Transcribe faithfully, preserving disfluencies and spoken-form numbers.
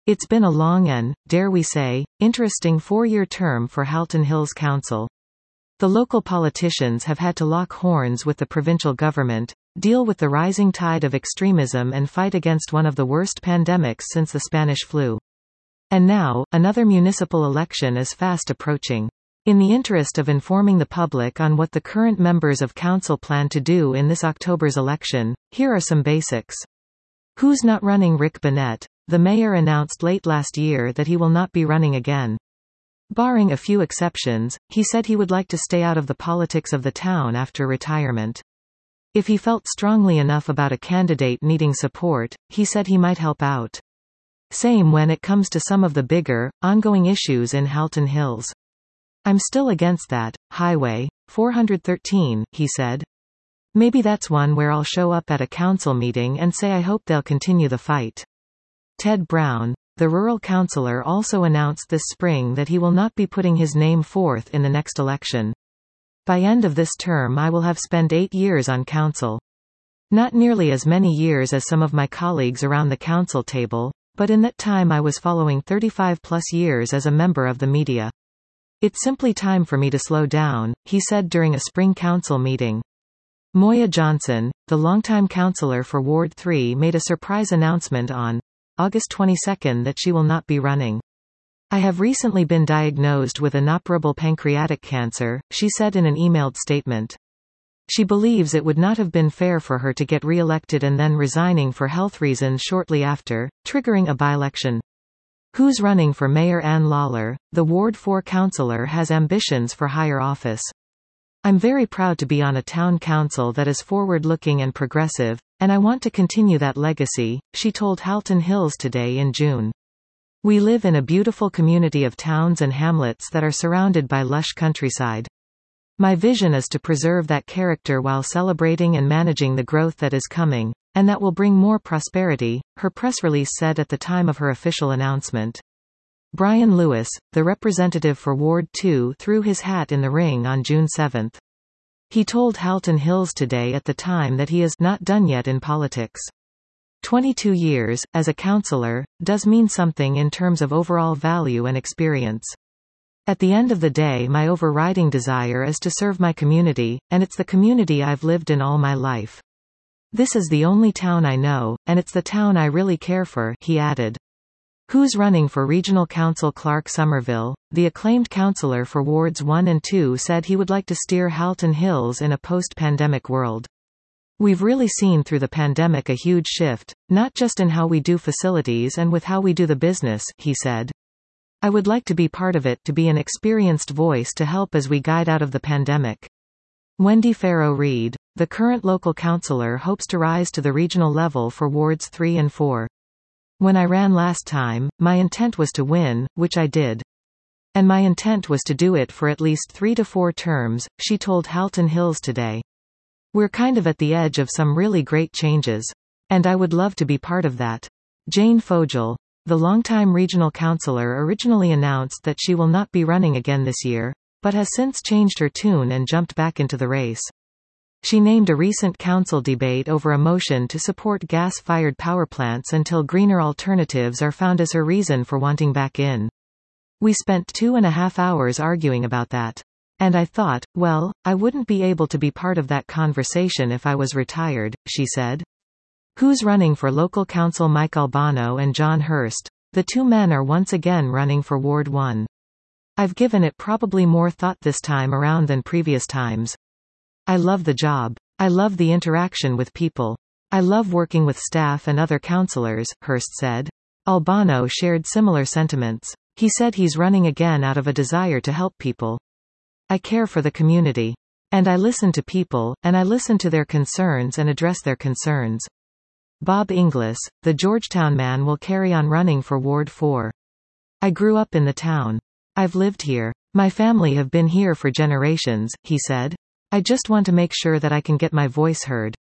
It's been a long and, dare we say, interesting four-year term for Halton Hills Council. The local politicians have had to lock horns with the provincial government, deal with the rising tide of extremism and fight against one of the worst pandemics since the Spanish flu. And now, another municipal election is fast approaching. In the interest of informing the public on what the current members of council plan to do in this October's election, here are some basics. Who's not running? Rick Bennett. The mayor announced late last year that he will not be running again. Barring a few exceptions, he said he would like to stay out of the politics of the town after retirement. If he felt strongly enough about a candidate needing support, he said he might help out. Same when it comes to some of the bigger, ongoing issues in Halton Hills. I'm still against that, Highway four thirteen, he said. Maybe that's one where I'll show up at a council meeting and say I hope they'll continue the fight. Ted Brown, the rural councillor, also announced this spring that he will not be putting his name forth in the next election. By end of this term I will have spent eight years on council. Not nearly as many years as some of my colleagues around the council table, but in that time I was following thirty-five plus years as a member of the media. It's simply time for me to slow down, he said during a spring council meeting. Moya Johnson, the longtime councillor for Ward three, made a surprise announcement on August twenty-second that she will not be running. I have recently been diagnosed with inoperable pancreatic cancer, she said in an emailed statement. She believes it would not have been fair for her to get re-elected and then resigning for health reasons shortly after, triggering a by-election. Who's running for Mayor? Ann Lawler, the Ward four councillor, has ambitions for higher office. I'm very proud to be on a town council that is forward-looking and progressive, and I want to continue that legacy, she told Halton Hills Today in June. We live in a beautiful community of towns and hamlets that are surrounded by lush countryside. My vision is to preserve that character while celebrating and managing the growth that is coming, and that will bring more prosperity, her press release said at the time of her official announcement. Brian Lewis, the representative for Ward two, threw his hat in the ring on June seventh. He told Halton Hills Today at the time that he is not done yet in politics. twenty-two years, as a councillor, does mean something in terms of overall value and experience. At the end of the day, my overriding desire is to serve my community, and it's the community I've lived in all my life. This is the only town I know, and it's the town I really care for, he added. Who's running for Regional Council? Clark Somerville, the acclaimed councillor for Wards one and two, said he would like to steer Halton Hills in a post-pandemic world. We've really seen through the pandemic a huge shift, not just in how we do facilities and with how we do the business, he said. I would like to be part of it, to be an experienced voice to help as we guide out of the pandemic. Wendy Farrow Reed, the current local councillor, hopes to rise to the regional level for Wards three and four. When I ran last time, my intent was to win, which I did. And my intent was to do it for at least three to four terms, she told Halton Hills Today. We're kind of at the edge of some really great changes. And I would love to be part of that. Jane Fogel, the longtime regional councillor, originally announced that she will not be running again this year, but has since changed her tune and jumped back into the race. She named a recent council debate over a motion to support gas-fired power plants until greener alternatives are found as her reason for wanting back in. We spent two and a half hours arguing about that. And I thought, well, I wouldn't be able to be part of that conversation if I was retired, she said. Who's running for local council? Mike Albano and John Hurst. The two men are once again running for Ward one. I've given it probably more thought this time around than previous times. I love the job. I love the interaction with people. I love working with staff and other councillors, Hurst said. Albano shared similar sentiments. He said he's running again out of a desire to help people. I care for the community. And I listen to people, and I listen to their concerns and address their concerns. Bob Inglis, the Georgetown man, will carry on running for Ward four. I grew up in the town. I've lived here. My family have been here for generations, he said. I just want to make sure that I can get my voice heard.